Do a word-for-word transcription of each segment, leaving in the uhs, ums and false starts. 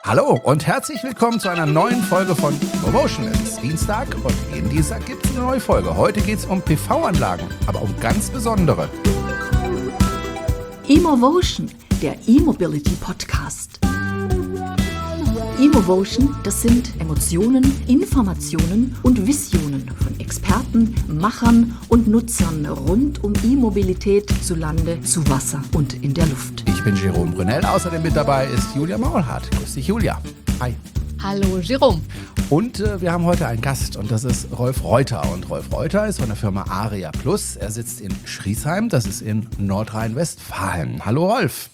Hallo und herzlich willkommen zu einer neuen Folge von Immovotion. Es ist Dienstag und jeden Dienstag gibt es eine neue Folge. Heute geht es um P V-Anlagen, aber um ganz besondere. Immovotion, der E-Mobility Podcast. Immovotion, das sind Emotionen, Informationen und Visionen von Experten, Machern und Nutzern rund um E-Mobilität zu Lande, zu Wasser und in der Luft. Ich bin Jerome Brunel, außerdem mit dabei ist Julia Maulhardt. Grüß dich, Julia. Hi. Hallo, Jerome. Und äh, wir haben heute einen Gast und das ist Rolf Reuter. Und Rolf Reuter ist von der Firma Aria Plus. Er sitzt in Schriesheim, das ist in Nordrhein-Westfalen. Hallo Rolf.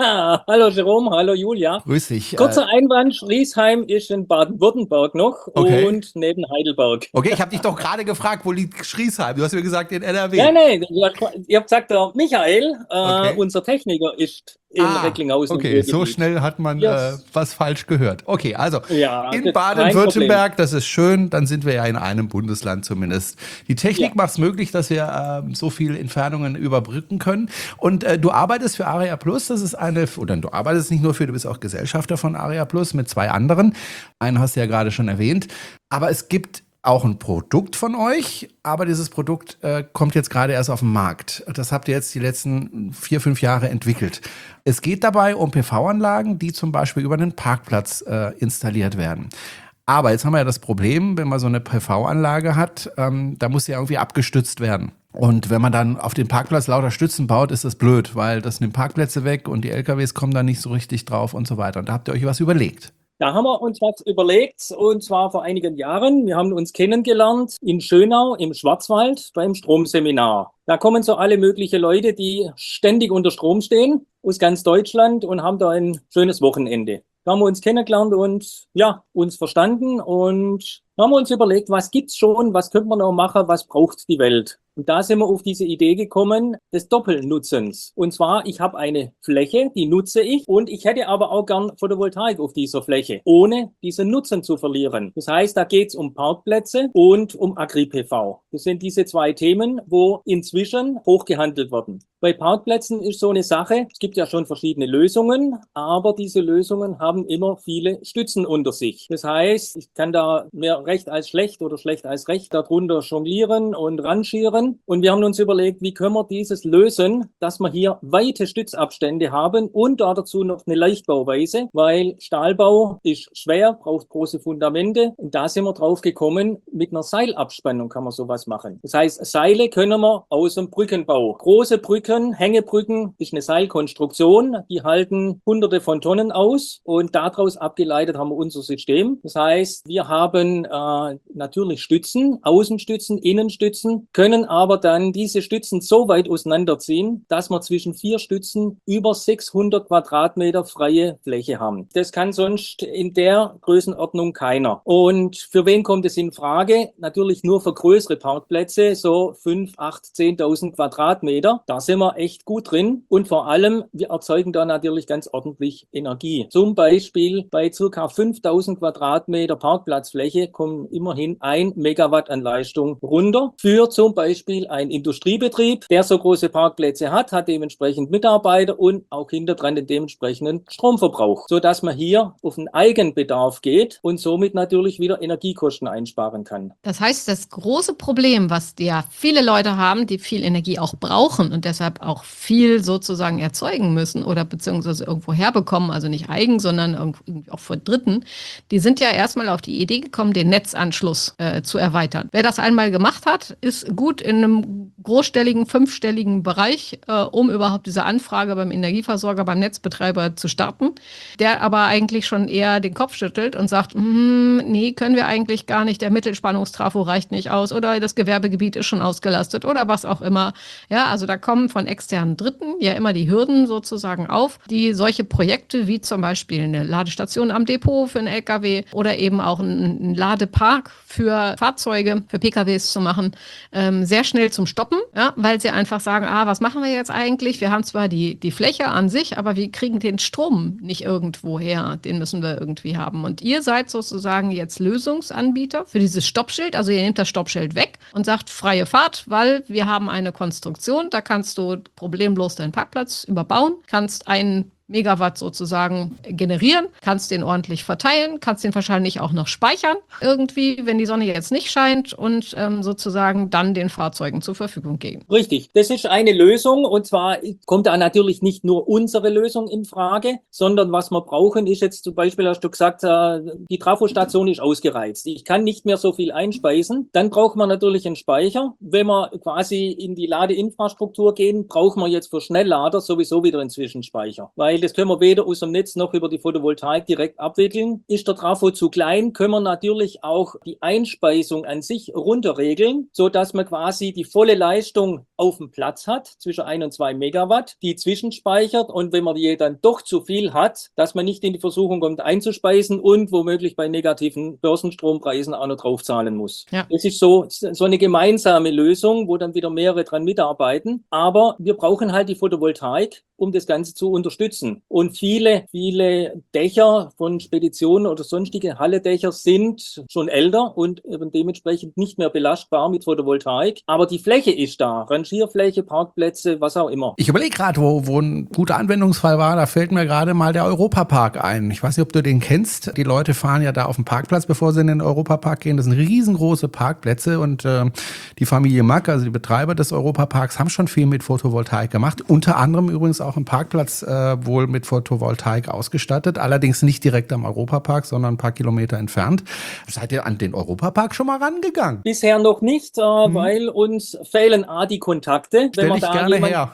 Hallo Jerome, hallo Julia. Grüß dich. Kurzer Einwand, Schriesheim ist in Baden-Württemberg noch Okay. und neben Heidelberg. Okay, ich habe dich doch gerade gefragt, wo liegt Schriesheim? Du hast mir gesagt, in N R W. Nein, nein, ihr habt gesagt, der Michael, äh, Okay. unser Techniker, ist in Ah, Recklinghausen. im okay, so Ruhrgebiet. schnell hat man Yes. äh, was falsch gehört. Okay, also Ja, in das- Baden-Württemberg, das ist schön, dann sind wir ja in einem Bundesland zumindest. Die Technik Ja. macht es möglich, dass wir ähm, so viele Entfernungen überbrücken können. Und äh, du arbeitest für Aria Plus, das ist eine, oder du arbeitest nicht nur für, du bist auch Gesellschafter von Aria Plus mit zwei anderen. Einen hast du ja gerade schon erwähnt. Aber es gibt auch ein Produkt von euch, aber dieses Produkt äh, kommt jetzt gerade erst auf den Markt. Das habt ihr jetzt die letzten vier, fünf Jahre entwickelt. Es geht dabei um P V-Anlagen, die zum Beispiel über einen Parkplatz äh, installiert werden. Aber jetzt haben wir ja das Problem, wenn man so eine P V-Anlage hat, ähm, da muss sie ja irgendwie abgestützt werden. Und wenn man dann auf dem Parkplatz lauter Stützen baut, ist das blöd, weil das nimmt Parkplätze weg und die L K Ws kommen da nicht so richtig drauf und so weiter. Und da habt ihr euch was überlegt. Da haben wir uns was überlegt, und zwar vor einigen Jahren. Wir haben uns kennengelernt in Schönau im Schwarzwald beim Stromseminar. Da kommen so alle möglichen Leute, die ständig unter Strom stehen, aus ganz Deutschland, und haben da ein schönes Wochenende. Da haben wir uns kennengelernt und ja, uns verstanden, und da haben wir uns überlegt, was gibt's schon, was könnte man noch machen, was braucht die Welt? Und da sind wir auf diese Idee gekommen, des Doppelnutzens. Und zwar, ich habe eine Fläche, die nutze ich, und ich hätte aber auch gern Photovoltaik auf dieser Fläche, ohne diesen Nutzen zu verlieren. Das heißt, da geht's um Parkplätze und um Agri-P V. Das sind diese zwei Themen, wo inzwischen hochgehandelt werden. Bei Parkplätzen ist so eine Sache, es gibt ja schon verschiedene Lösungen, aber diese Lösungen haben immer viele Stützen unter sich. Das heißt, ich kann da mehr recht als schlecht oder schlecht als recht darunter jonglieren und rangieren. Und wir haben uns überlegt, wie können wir dieses lösen, dass wir hier weite Stützabstände haben und da dazu noch eine Leichtbauweise, weil Stahlbau ist schwer, braucht große Fundamente. Und da sind wir drauf gekommen, mit einer Seilabspannung kann man sowas machen. Das heißt, Seile können wir aus dem Brückenbau. Große Brücken, Hängebrücken ist eine Seilkonstruktion, die halten hunderte von Tonnen aus, und daraus abgeleitet haben wir unser System. Das heißt, wir haben äh, natürlich Stützen, Außenstützen, Innenstützen, können aber dann diese Stützen so weit auseinanderziehen, dass wir zwischen vier Stützen über sechshundert Quadratmeter freie Fläche haben. Das kann sonst in der Größenordnung keiner. Und für wen kommt es in Frage? Natürlich nur für größere Parkplätze, so fünf, acht, zehntausend Quadratmeter. Da sind wir echt gut drin. Und vor allem, wir erzeugen da natürlich ganz ordentlich Energie. Zum Beispiel bei circa fünftausend Quadratmeter Parkplatzfläche kommen immerhin ein Megawatt an Leistung runter. Für zum Beispiel ein Industriebetrieb, der so große Parkplätze hat, hat dementsprechend Mitarbeiter und auch hinterdran den dementsprechenden Stromverbrauch, sodass man hier auf den Eigenbedarf geht und somit natürlich wieder Energiekosten einsparen kann. Das heißt, das große Problem, was ja viele Leute haben, die viel Energie auch brauchen und deshalb auch viel sozusagen erzeugen müssen oder beziehungsweise irgendwo herbekommen, also nicht eigen, sondern irgendwie auch von Dritten, die sind ja erstmal auf die Idee gekommen, den Netzanschluss äh, zu erweitern. Wer das einmal gemacht hat, ist gut in einem großstelligen, fünfstelligen Bereich, äh, um überhaupt diese Anfrage beim Energieversorger, beim Netzbetreiber zu starten, der aber eigentlich schon eher den Kopf schüttelt und sagt, hm, nee, können wir eigentlich gar nicht, der Mittelspannungstrafo reicht nicht aus oder das Gewerbegebiet ist schon ausgelastet oder was auch immer. Ja, also da kommen von externen Dritten ja immer die Hürden sozusagen auf, die solche Projekte wie zum Beispiel eine Ladestation am Depot für einen L K W oder eben auch einen Ladepark für Fahrzeuge, für P K Ws zu machen, ähm, sehr schnell zum Stoppen, ja, weil sie einfach sagen, ah, was machen wir jetzt eigentlich? Wir haben zwar die, die Fläche an sich, aber wir kriegen den Strom nicht irgendwo her. Den müssen wir irgendwie haben. Und ihr seid sozusagen jetzt Lösungsanbieter für dieses Stoppschild. Also ihr nehmt das Stoppschild weg und sagt freie Fahrt, weil wir haben eine Konstruktion, da kannst du problemlos deinen Parkplatz überbauen, kannst einen Megawatt sozusagen generieren, kannst den ordentlich verteilen, kannst den wahrscheinlich auch noch speichern irgendwie, wenn die Sonne jetzt nicht scheint und ähm, sozusagen dann den Fahrzeugen zur Verfügung geben. Richtig, das ist eine Lösung und zwar kommt da natürlich nicht nur unsere Lösung in Frage, sondern was wir brauchen ist jetzt zum Beispiel, hast du gesagt, äh, die Trafostation ist ausgereizt. Ich kann nicht mehr so viel einspeisen. Dann braucht man natürlich einen Speicher. Wenn wir quasi in die Ladeinfrastruktur gehen, brauchen wir jetzt für Schnelllader sowieso wieder einen Zwischenspeicher, weil das können wir weder aus dem Netz noch über die Photovoltaik direkt abwickeln. Ist der Trafo zu klein, können wir natürlich auch die Einspeisung an sich runterregeln, so dass man quasi die volle Leistung auf dem Platz hat, zwischen ein und zwei Megawatt, die zwischenspeichert und wenn man die dann doch zu viel hat, dass man nicht in die Versuchung kommt einzuspeisen und womöglich bei negativen Börsenstrompreisen auch noch draufzahlen muss. Ja. Das ist so, so eine gemeinsame Lösung, wo dann wieder mehrere dran mitarbeiten. Aber wir brauchen halt die Photovoltaik, um das Ganze zu unterstützen. Und viele, viele Dächer von Speditionen oder sonstige Halledächer sind schon älter und eben dementsprechend nicht mehr belastbar mit Photovoltaik. Aber die Fläche ist da. Rangierfläche, Parkplätze, was auch immer. Ich überlege gerade, wo, wo ein guter Anwendungsfall war, da fällt mir gerade mal der Europapark ein. Ich weiß nicht, ob du den kennst. Die Leute fahren ja da auf den Parkplatz, bevor sie in den Europapark gehen. Das sind riesengroße Parkplätze und äh, die Familie Mack, also die Betreiber des Europaparks, haben schon viel mit Photovoltaik gemacht. Unter anderem übrigens auch einen Parkplatz äh, wohl mit Photovoltaik ausgestattet. Allerdings nicht direkt am Europapark, sondern ein paar Kilometer entfernt. Seid ihr an den Europapark schon mal rangegangen? Bisher noch nicht, äh, hm. weil uns fehlen A, die Kontakte. Stell ich gerne jemand, her.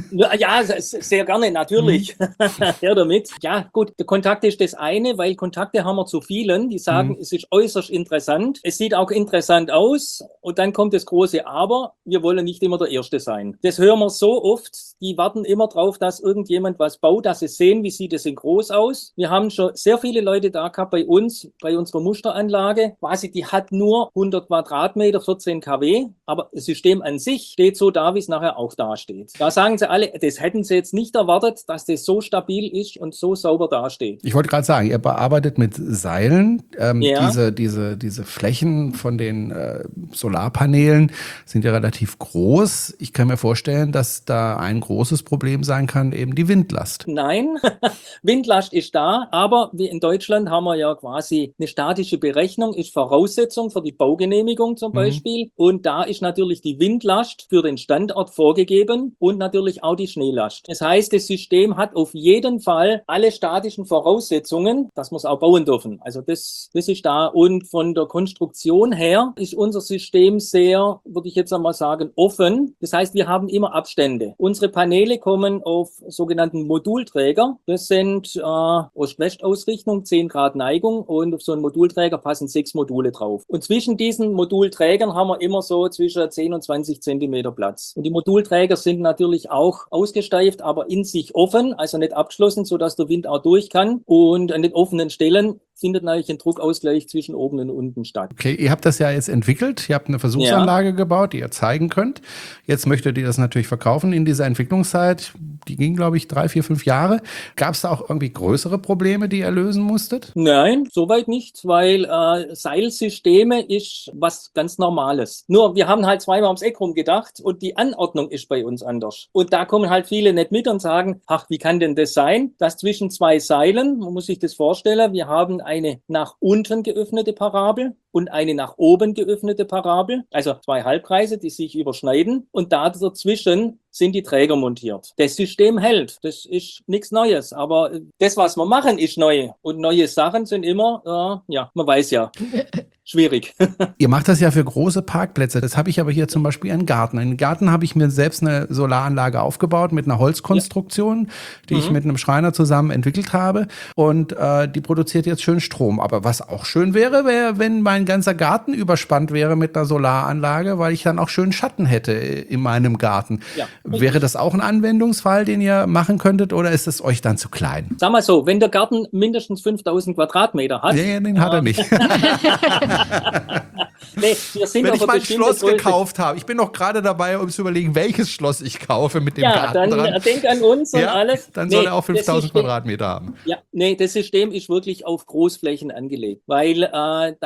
Ja, sehr gerne, natürlich. Hm. Her damit. Ja, gut, der Kontakt ist das eine, weil Kontakte haben wir zu vielen, die sagen, hm. es ist äußerst interessant. Es sieht auch interessant aus und dann kommt das große Aber, wir wollen nicht immer der Erste sein. Das hören wir so oft, die warten immer drauf, dass irgendjemand was baut, dass sie sehen, wie sieht es in groß aus. Wir haben schon sehr viele Leute da gehabt bei uns, bei unserer Musteranlage. Quasi, die hat nur hundert Quadratmeter, vierzehn Kilowatt, aber das System an sich steht so da, wie es nachher auch dasteht. Da sagen sie alle, das hätten sie jetzt nicht erwartet, dass das so stabil ist und so sauber dasteht. Ich wollte gerade sagen, ihr bearbeitet mit Seilen. Ähm, ja. diese, diese, diese Flächen von den äh, Solarpanelen sind ja relativ groß. Ich kann mir vorstellen, dass da ein großes Problem sein kann, eben die Windlast. Nein, Windlast ist da, aber wie in Deutschland haben wir ja quasi eine statische Berechnung, ist Voraussetzung für die Baugenehmigung zum Beispiel. Mhm. Und da ist natürlich die Windlast für den Standort vorgegeben und natürlich auch die Schneelast. Das heißt, das System hat auf jeden Fall alle statischen Voraussetzungen, dass wir es auch bauen dürfen. Also das, das ist da. Und von der Konstruktion her ist unser System sehr, würde ich jetzt einmal sagen, offen. Das heißt, wir haben immer Abstände. Unsere Paneele kommen auf sogenannten Modulträger. Das sind äh, Ost-West-Ausrichtung, zehn Grad Neigung und auf so einen Modulträger passen sechs Module drauf. Und zwischen diesen Modulträgern haben wir immer so zwischen zehn und zwanzig Zentimeter Platz. Und die Modulträger sind natürlich auch ausgesteift, aber in sich offen, also nicht abgeschlossen, sodass der Wind auch durch kann. Und an den offenen Stellen findet natürlich ein Druckausgleich zwischen oben und unten statt. Okay, ihr habt das ja jetzt entwickelt. Ihr habt eine Versuchsanlage ja. gebaut, die ihr zeigen könnt. Jetzt möchtet ihr das natürlich verkaufen in dieser Entwicklungszeit. Die ging, glaube ich, drei, vier, fünf Jahre. Gab es da auch irgendwie größere Probleme, die ihr lösen musstet? Nein, soweit nicht, weil äh, Seilsysteme ist was ganz Normales. Nur, wir haben halt zweimal ums Eck rum gedacht und die Anordnung ist bei uns anders. Und da kommen halt viele nicht mit und sagen, ach, wie kann denn das sein, dass zwischen zwei Seilen, man muss sich das vorstellen, wir haben eine nach unten geöffnete Parabel und eine nach oben geöffnete Parabel, also zwei Halbkreise, die sich überschneiden und da dazwischen sind die Träger montiert. Das System hält, das ist nichts Neues, aber das, was wir machen, ist neu und neue Sachen sind immer, äh, ja, man weiß ja, schwierig. Ihr macht das ja für große Parkplätze, das habe ich aber hier zum Beispiel einen Garten. In den Garten habe ich mir selbst eine Solaranlage aufgebaut mit einer Holzkonstruktion, ja. die mhm. ich mit einem Schreiner zusammen entwickelt habe und äh, die produziert jetzt schön Strom. Aber was auch schön wäre, wäre, wenn mein ganzer Garten überspannt wäre mit einer Solaranlage, weil ich dann auch schön Schatten hätte in meinem Garten. Ja, wäre das auch ein Anwendungsfall, den ihr machen könntet oder ist es euch dann zu klein? Sag mal so, wenn der Garten mindestens fünftausend Quadratmeter hat. Nee, den hat er nicht. Nee, wir sind Wenn ich mein Schloss Größe gekauft habe, ich bin noch gerade dabei, um zu überlegen, welches Schloss ich kaufe mit dem ja, Garten dann dran. Denk an uns und ja, alles. Dann nee, soll er auch fünftausend Quadratmeter haben. Ja, nee, das System ist wirklich auf Großflächen angelegt, weil äh, da rentiert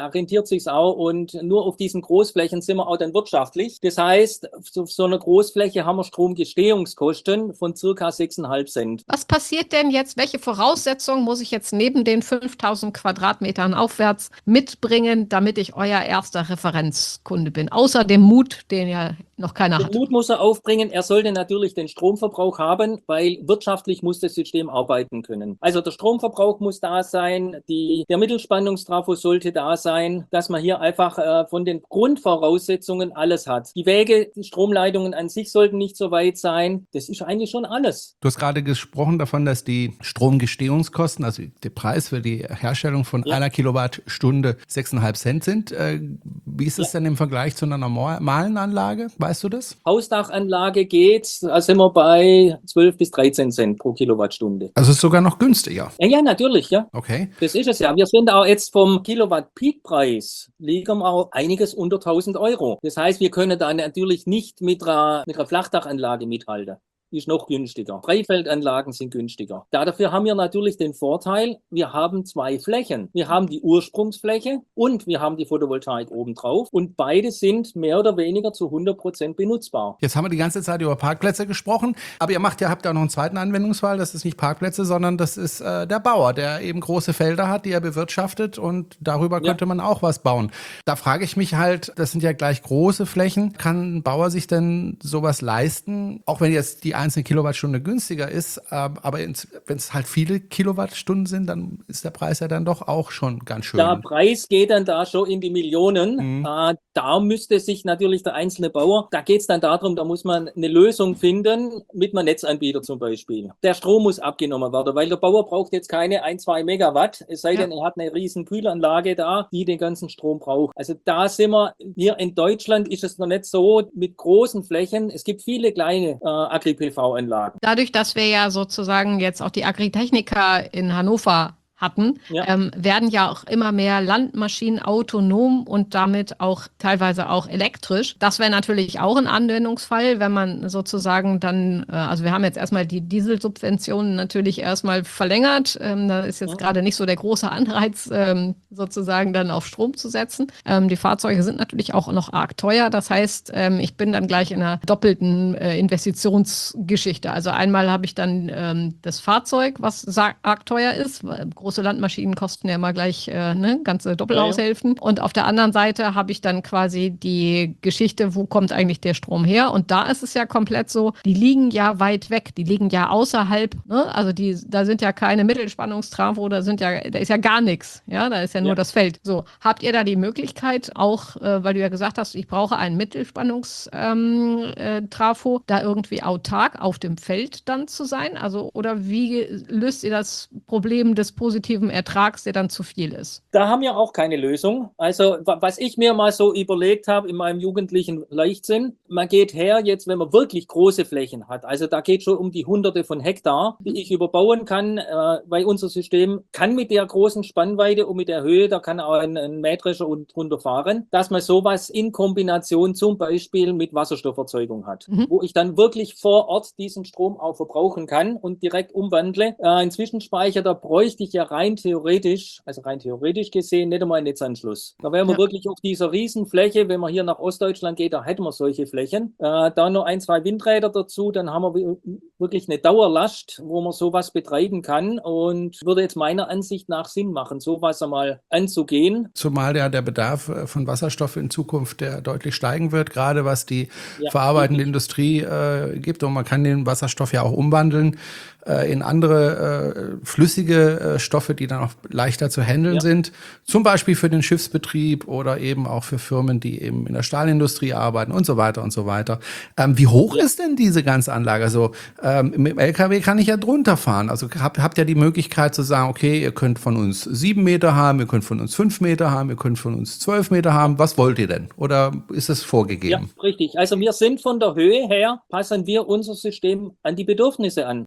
rentiert sich's auch und nur auf diesen Großflächen sind wir auch dann wirtschaftlich. Das heißt, auf so einer Großfläche haben wir Stromgestehungskosten von circa sechs Komma fünf Cent. Was passiert denn jetzt? Welche Voraussetzungen muss ich jetzt neben den fünftausend Quadratmetern aufwärts mitbringen, damit ich euer erster Referenzkunde bin? Außer dem Mut, den ja noch keiner Den hat. Mut muss er aufbringen. Er sollte natürlich den Stromverbrauch haben, weil wirtschaftlich muss das System arbeiten können. Also der Stromverbrauch muss da sein, die, der Mittelspannungstrafo sollte da sein, dass man hier einfach äh, von den Grundvoraussetzungen alles hat. Die Wege, die Stromleitungen an sich sollten nicht so weit sein. Das ist eigentlich schon alles. Du hast gerade gesprochen davon, dass die Stromgestehungskosten, also der Preis für die Herstellung von Ja. einer Kilowattstunde sechs Komma fünf Cent sind. Äh, Wie ist es Ja. denn im Vergleich zu einer normalen Anlage? Weißt du das? Hausdachanlage geht, da sind wir bei zwölf bis dreizehn Cent pro Kilowattstunde. Also es ist sogar noch günstiger. Ja, ja, natürlich, ja. Okay. Das ist es ja. Wir sind auch jetzt vom Kilowatt-Peak-Preis liegen wir auch einiges unter tausend Euro. Das heißt, wir können da natürlich nicht mit einer, mit einer Flachdachanlage mithalten. Die ist noch günstiger. Dreifeldanlagen sind günstiger. Dafür haben wir natürlich den Vorteil, wir haben zwei Flächen. Wir haben die Ursprungsfläche und wir haben die Photovoltaik obendrauf und beide sind mehr oder weniger zu hundert Prozent benutzbar. Jetzt haben wir die ganze Zeit über Parkplätze gesprochen, aber ihr macht ja, habt ja auch noch einen zweiten Anwendungsfall. Das ist nicht Parkplätze, sondern das ist äh, der Bauer, der eben große Felder hat, die er bewirtschaftet und darüber Ja. könnte man auch was bauen. Da frage ich mich halt, das sind ja gleich große Flächen. Kann ein Bauer sich denn sowas leisten, auch wenn jetzt die einzelne Kilowattstunde günstiger ist, äh, aber wenn es halt viele Kilowattstunden sind, dann ist der Preis ja dann doch auch schon ganz schön. Der Preis geht dann da schon in die Millionen. Mhm. Äh, da müsste sich natürlich der einzelne Bauer, da geht es dann darum, da muss man eine Lösung finden mit einem Netzanbieter zum Beispiel. Der Strom muss abgenommen werden, weil der Bauer braucht jetzt keine ein, zwei Megawatt, es sei denn, er hat eine riesen Kühlanlage da, die den ganzen Strom braucht. Also da sind wir, hier in Deutschland ist es noch nicht so mit großen Flächen. Es gibt viele kleine äh, Agri-P V-Anlagen. Dadurch, dass wir ja sozusagen jetzt auch die Agritechnica in Hannover hatten, Ja. ähm, werden ja auch immer mehr Landmaschinen autonom und damit auch teilweise auch elektrisch. Das wäre natürlich auch ein Anwendungsfall, wenn man sozusagen dann, äh, also wir haben jetzt erstmal die Dieselsubventionen natürlich erstmal verlängert. Ähm, da ist jetzt Ja. gerade nicht so der große Anreiz, ähm, sozusagen dann auf Strom zu setzen. Ähm, die Fahrzeuge sind natürlich auch noch arg teuer. Das heißt, ähm, ich bin dann gleich in einer doppelten äh, Investitionsgeschichte. Also einmal habe ich dann ähm, das Fahrzeug, was sa- arg teuer ist, weil große Landmaschinen kosten ja immer gleich äh, ne, ganze Doppelhaushälften. Und auf der anderen Seite habe ich dann quasi die Geschichte, wo kommt eigentlich der Strom her? Und da ist es ja komplett so, die liegen ja weit weg, die liegen ja außerhalb, ne? Also die, da sind ja keine Mittelspannungstrafo, da sind ja, da ist ja gar nichts, ja, da ist ja nur Ja. das Feld. So, habt ihr da die Möglichkeit, auch, äh, weil du ja gesagt hast, ich brauche einen Mittelspannungstrafo, ähm, äh, Trafo, da irgendwie autark auf dem Feld dann zu sein? Also, oder wie löst ihr das Problem des positiven Ertrags, der dann zu viel ist? Da haben wir auch keine Lösung. Also wa- was ich mir mal so überlegt habe in meinem jugendlichen Leichtsinn, man geht her jetzt, wenn man wirklich große Flächen hat, also da geht schon um die Hunderte von Hektar, die ich überbauen kann, äh, weil unser System kann mit der großen Spannweite und mit der Höhe, da kann auch ein, ein Mähdrescher und drunter fahren, dass man sowas in Kombination zum Beispiel mit Wasserstofferzeugung hat, Mhm. wo ich dann wirklich vor Ort diesen Strom auch verbrauchen kann und direkt umwandle. Äh, ein Zwischenspeicher, da bräuchte ich ja rein theoretisch, also rein theoretisch gesehen, nicht einmal einen Netzanschluss. Da wären wir Ja. wirklich auf dieser Riesenfläche, wenn man hier nach Ostdeutschland geht, da hätten wir solche Flächen. Äh, da noch ein, zwei Windräder dazu, dann haben wir wi- wirklich eine Dauerlast, wo man sowas betreiben kann und würde jetzt meiner Ansicht nach Sinn machen, sowas einmal anzugehen. Zumal ja der Bedarf äh, von Wasserstoff in Zukunft der deutlich steigen wird, gerade was die Ja, verarbeitende richtig. Industrie äh, gibt. Und man kann den Wasserstoff ja auch umwandeln äh, in andere äh, flüssige äh, Stoffe, die dann auch leichter zu handeln Ja. sind. Zum Beispiel für den Schiffsbetrieb oder eben auch für Firmen, die eben in der Stahlindustrie arbeiten und so weiter und so weiter. Ähm, wie hoch ist denn diese ganze Anlage? Also ähm, mit dem L K W kann ich ja drunter fahren. Also habt, habt ihr die Möglichkeit zu sagen, okay, ihr könnt von uns sieben Meter haben, ihr könnt von uns fünf Meter haben, ihr könnt von uns zwölf Meter haben. Was wollt ihr denn? Oder ist es Ja, vorgegeben? richtig. Also wir sind von der Höhe her, passen wir unser System an die Bedürfnisse an. Also wenn Mhm. ein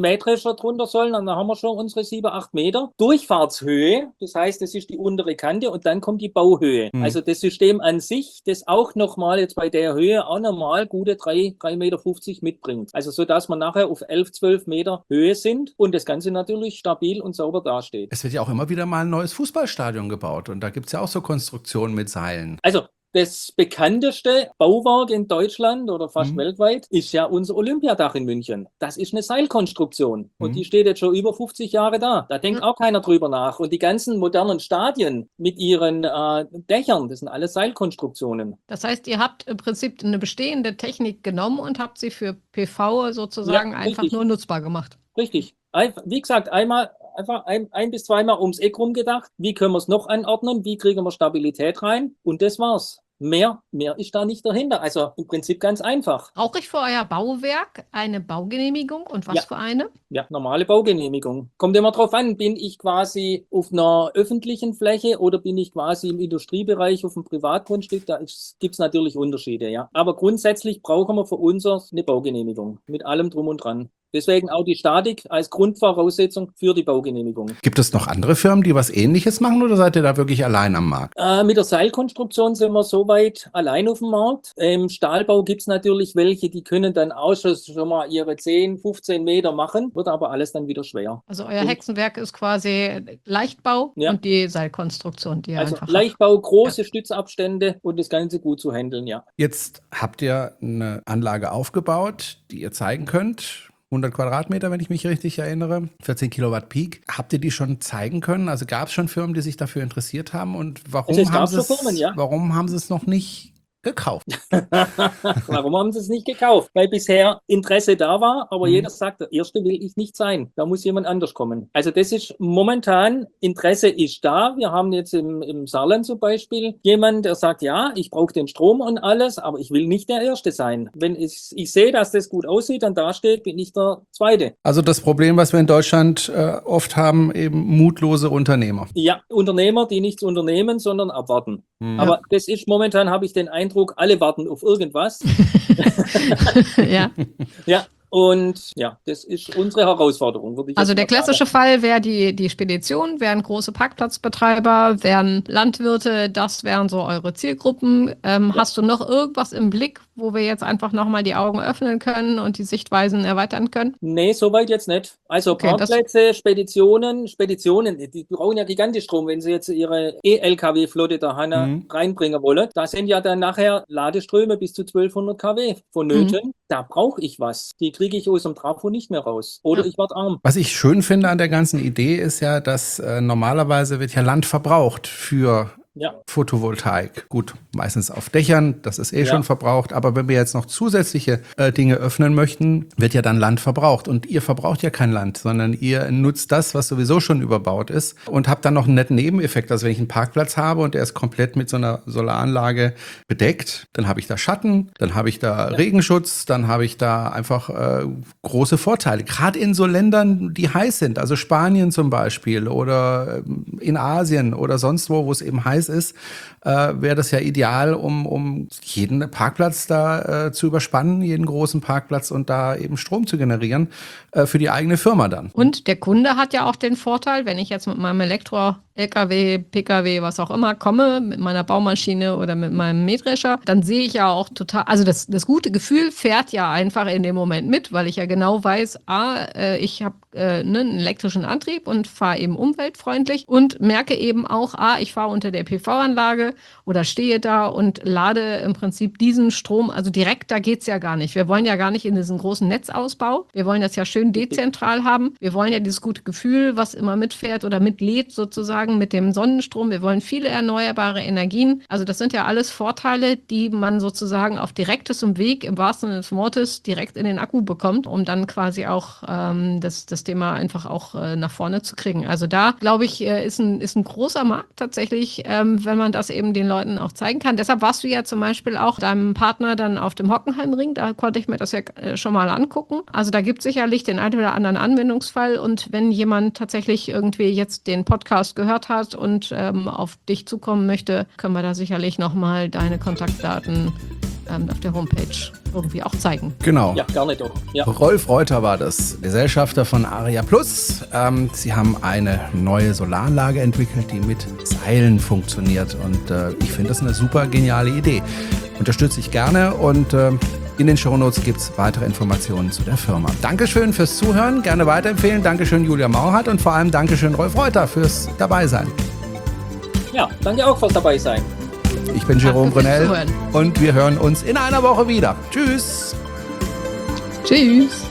Mähdrescher drunter sollen, dann haben wir schon unsere sieben, acht Meter. Durchfahrtshöhe, das heißt, das ist die untere Kante und dann kommt die Bauhöhe. Mhm. Also das System an sich, das auch nochmal jetzt bei der Höhe auch nochmal gute drei, drei Meter fünfzig mitbringt. Also so, dass wir nachher auf elf, zwölf Meter Höhe sind und das Ganze natürlich stabil und sauber dasteht. Es wird ja auch immer wieder mal ein neues Fußballstadion gebaut und da gibt es ja auch so Konstruktionen mit Seilen. Also das bekannteste Bauwerk in Deutschland oder fast mhm. weltweit ist ja unser Olympiadach in München. Das ist eine Seilkonstruktion und mhm. die steht jetzt schon über fünfzig Jahre da. Da denkt mhm. auch keiner drüber nach. Und die ganzen modernen Stadien mit ihren äh, Dächern, das sind alles Seilkonstruktionen. Das heißt, ihr habt im Prinzip eine bestehende Technik genommen und habt sie für P V sozusagen ja, einfach nur nutzbar gemacht. Richtig. Wie gesagt, einmal einfach ein, ein bis zweimal ums Eck rumgedacht. Wie können wir es noch anordnen? Wie kriegen wir Stabilität rein? Und das war's. Mehr, mehr ist da nicht dahinter. Also im Prinzip ganz einfach. Brauche ich für euer Bauwerk eine Baugenehmigung und was ja. für eine? Ja, normale Baugenehmigung. Kommt immer drauf an, bin ich quasi auf einer öffentlichen Fläche oder bin ich quasi im Industriebereich auf einem Privatgrundstück? Da gibt es natürlich Unterschiede, ja. Aber grundsätzlich brauchen wir für uns eine Baugenehmigung mit allem drum und dran. Deswegen auch die Statik als Grundvoraussetzung für die Baugenehmigung. Gibt es noch andere Firmen, die was Ähnliches machen oder seid ihr da wirklich allein am Markt? Äh, mit der Seilkonstruktion sind wir soweit allein auf dem Markt. Im Stahlbau gibt es natürlich welche, die können dann auch schon, schon mal ihre zehn, fünfzehn Meter machen, wird aber alles dann wieder schwer. Also euer Hexenwerk ist quasi Leichtbau ja. und die Seilkonstruktion, die ihr also einfach Leichtbau, habt. große ja. Stützabstände und das Ganze gut zu handeln, ja. Jetzt habt ihr eine Anlage aufgebaut, die ihr zeigen könnt. hundert Quadratmeter, wenn ich mich richtig erinnere, vierzehn Kilowatt Peak. Habt ihr die schon zeigen können? Also gab es schon Firmen, die sich dafür interessiert haben? Und warum, also haben, sie es, Firmen, ja. warum haben sie es noch nicht gekauft? Warum haben sie es nicht gekauft? Weil bisher Interesse da war, aber mhm. jeder sagt, der Erste will ich nicht sein. Da muss jemand anders kommen. Also das ist momentan, Interesse ist da. Wir haben jetzt im, im Saarland zum Beispiel jemand, der sagt, ja, ich brauche den Strom und alles, aber ich will nicht der Erste sein. Wenn ich, ich sehe, dass das gut aussieht, dann dasteht, bin ich der Zweite. Also das Problem, was wir in Deutschland äh, oft haben, eben mutlose Unternehmer. Ja, Unternehmer, die nichts unternehmen, sondern abwarten. Mhm. Aber das ist momentan, habe ich den Eindruck, alle warten auf irgendwas. ja. Ja. Und ja, das ist unsere Herausforderung. Würde ich also der klassische sagen. Fall wäre die, die Spedition, wären große Parkplatzbetreiber, wären Landwirte, das wären so eure Zielgruppen. Ähm, ja. Hast du noch irgendwas im Blick, wo wir jetzt einfach nochmal die Augen öffnen können und die Sichtweisen erweitern können? Nee, soweit jetzt nicht. Also okay, Parkplätze, Speditionen, Speditionen, die brauchen ja gigantisch Strom, wenn sie jetzt ihre E-L K W-Flotte da mhm. reinbringen wollen. Da sind ja dann nachher Ladeströme bis zu zwölfhundert Kilowatt vonnöten. Mhm. Da brauche ich was. Die kriege ich aus dem Trafo nicht mehr raus. Oder ja. ich werde arm. Was ich schön finde an der ganzen Idee ist ja, dass äh, normalerweise wird ja Land verbraucht für ja. Photovoltaik. Gut, meistens auf Dächern, das ist eh ja. schon verbraucht. Aber wenn wir jetzt noch zusätzliche äh, Dinge öffnen möchten, wird ja dann Land verbraucht. Und ihr verbraucht ja kein Land, sondern ihr nutzt das, was sowieso schon überbaut ist und habt dann noch einen netten Nebeneffekt. Also wenn ich einen Parkplatz habe und der ist komplett mit so einer Solaranlage bedeckt, dann habe ich da Schatten, dann habe ich da ja. Regenschutz, dann habe ich da einfach äh, große Vorteile. Gerade in so Ländern, die heiß sind, also Spanien zum Beispiel oder in Asien oder sonst wo, wo es eben heiß ist, äh, wäre das ja ideal, um, um jeden Parkplatz da äh, zu überspannen, jeden großen Parkplatz und da eben Strom zu generieren äh, für die eigene Firma dann. Und der Kunde hat ja auch den Vorteil, wenn ich jetzt mit meinem Elektro-L K W, P K W, was auch immer komme, mit meiner Baumaschine oder mit meinem Mähdrescher, dann sehe ich ja auch total, also das, das gute Gefühl fährt ja einfach in dem Moment mit, weil ich ja genau weiß, ah, äh, ich habe äh, ne, einen elektrischen Antrieb und fahre eben umweltfreundlich und merke eben auch, ah, ich fahre unter der P V-Anlage oder stehe da und lade im Prinzip diesen Strom, also direkt, da geht's ja gar nicht. Wir wollen ja gar nicht in diesen großen Netzausbau. Wir wollen das ja schön dezentral haben. Wir wollen ja dieses gute Gefühl, was immer mitfährt oder mitlädt sozusagen mit dem Sonnenstrom. Wir wollen viele erneuerbare Energien. Also das sind ja alles Vorteile, die man sozusagen auf direktem Weg, im wahrsten Sinne des Wortes, direkt in den Akku bekommt, um dann quasi auch ähm, das, das Thema einfach auch äh, nach vorne zu kriegen. Also da, glaube ich, äh, ist, ein, ist ein großer Markt tatsächlich, ähm, wenn man das eben den Leuten auch zeigen kann. Deshalb warst du ja zum Beispiel auch deinem Partner dann auf dem Hockenheimring, da konnte ich mir das ja äh, schon mal angucken. Also da gibt es sicherlich den einen oder anderen Anwendungsfall und wenn jemand tatsächlich irgendwie jetzt den Podcast gehört hat und ähm, auf dich zukommen möchte, können wir da sicherlich nochmal deine Kontaktdaten ähm, auf der Homepage irgendwie auch zeigen. Genau. Ja, gerne doch. Ja. Rolf Reuter war das, Gesellschafter von Aria Plus. Ähm, sie haben eine neue Solaranlage entwickelt, die mit Seilen funktioniert. Und äh, ich finde das eine super geniale Idee. Unterstütze ich gerne und äh, in den Shownotes gibt es weitere Informationen zu der Firma. Dankeschön fürs Zuhören, gerne weiterempfehlen. Dankeschön Julia Mauhardt und vor allem Dankeschön Rolf Reuter fürs Dabeisein. Ja, danke auch fürs Dabeisein. Ich bin Jerome Danke fürs Brunel Zuhören. und wir hören uns in einer Woche wieder. Tschüss! Tschüss!